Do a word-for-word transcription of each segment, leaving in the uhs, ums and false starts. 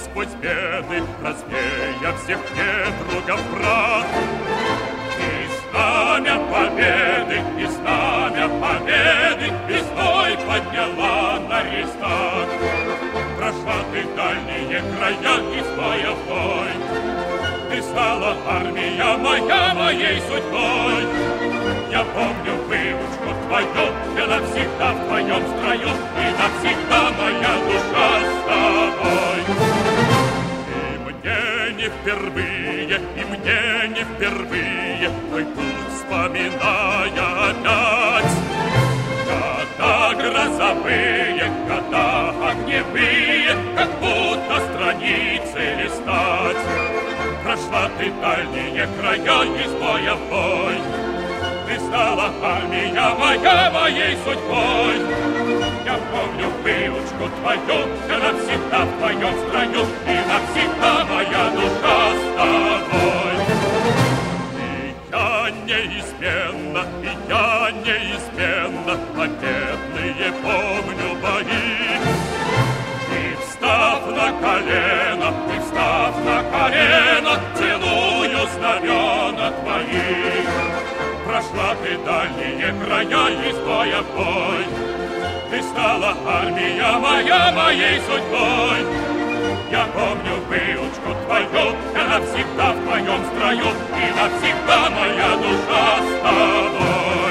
сквозь беды, развея всех недругов прах. И знамя победы, и знамя победы весной подняла на рейхстаг. Прошла ты дальние края из боя в бой. Ты стала, армия моя, моей судьбой. Я помню выучку твою, я навсегда в твоем строю, и навсегда моя душа с тобой. И мне не впервые, и мне не впервые, твой путь вспоминая опять. Года грозовые, года огневые, как будто страницы листать. Прошла ты дальние края из боя в бой. Ты стала, армия моя, моей судьбой. Я помню выучку твою, я навсегда в твоем строю, и навсегда моя душа с тобой. И я неизменно, и я неизменно победные помню бои. И встав на колено, и встав на колено, целую знамена твои. Прошла ты дальние края из боя в бой. Ты стала, армия моя, моей судьбой. Я помню выучку твою, я навсегда в твоем строю, и навсегда моя душа с тобой.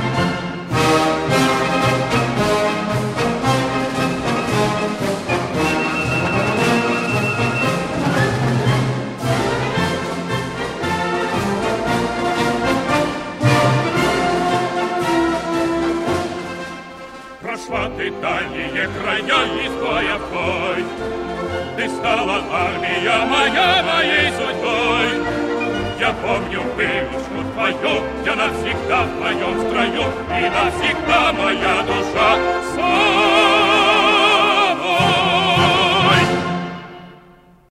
Прошла ты дальние края из боя в бой. Ты стала, армия моя, моей судьбой. Я помню выучку твою, я навсегда в твоем строю, и навсегда моя душа.